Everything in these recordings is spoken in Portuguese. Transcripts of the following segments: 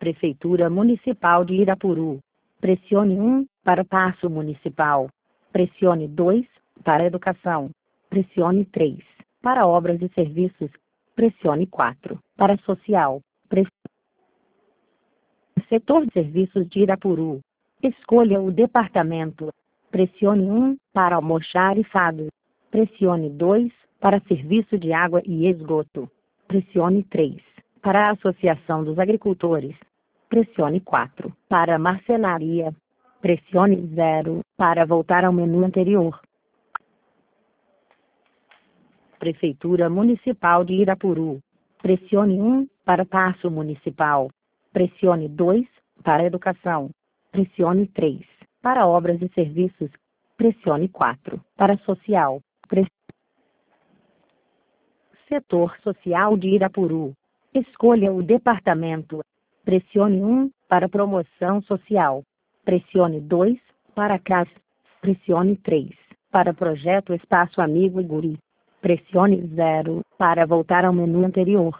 Prefeitura Municipal de Irapuru. Pressione 1 para Paço Municipal. Pressione 2 para Educação. Pressione 3 para Obras e Serviços. Pressione 4 para Social. Setor de Serviços de Irapuru. Escolha o departamento. Pressione 1 para Almoxarifado. Pressione 2 para Serviço de Água e Esgoto. Pressione 3 para a Associação dos Agricultores. Pressione 4 para Marcenaria. Pressione 0 para voltar ao menu anterior. Prefeitura Municipal de Irapuru. Pressione 1 para Paço Municipal. Pressione 2 para Educação. Pressione 3 para Obras e Serviços. Pressione 4 para Social. Setor Social de Irapuru. Escolha o departamento. Pressione 1 para Promoção Social. Pressione 2 para CAS. Pressione 3 para Projeto Espaço Amigo e Guri. Pressione 0 para voltar ao menu anterior.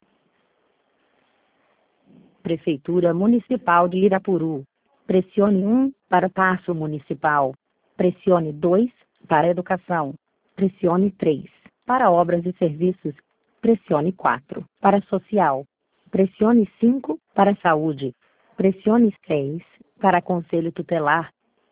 Prefeitura Municipal de Irapuru. Pressione 1 para Paço Municipal. Pressione 2 para Educação. Pressione 3 para Obras e Serviços. Pressione 4 para Social. Pressione 5 para Saúde. Pressione 6 para Conselho Tutelar.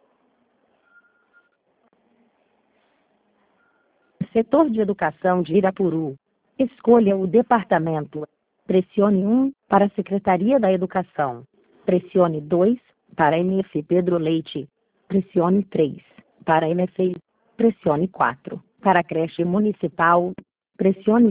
Setor de Educação de Irapuru. Escolha o departamento. Pressione 1 para Secretaria da Educação. Pressione 2 para MF Pedro Leite. Pressione 3 para MFI. Pressione 4 para Creche Municipal. Pressione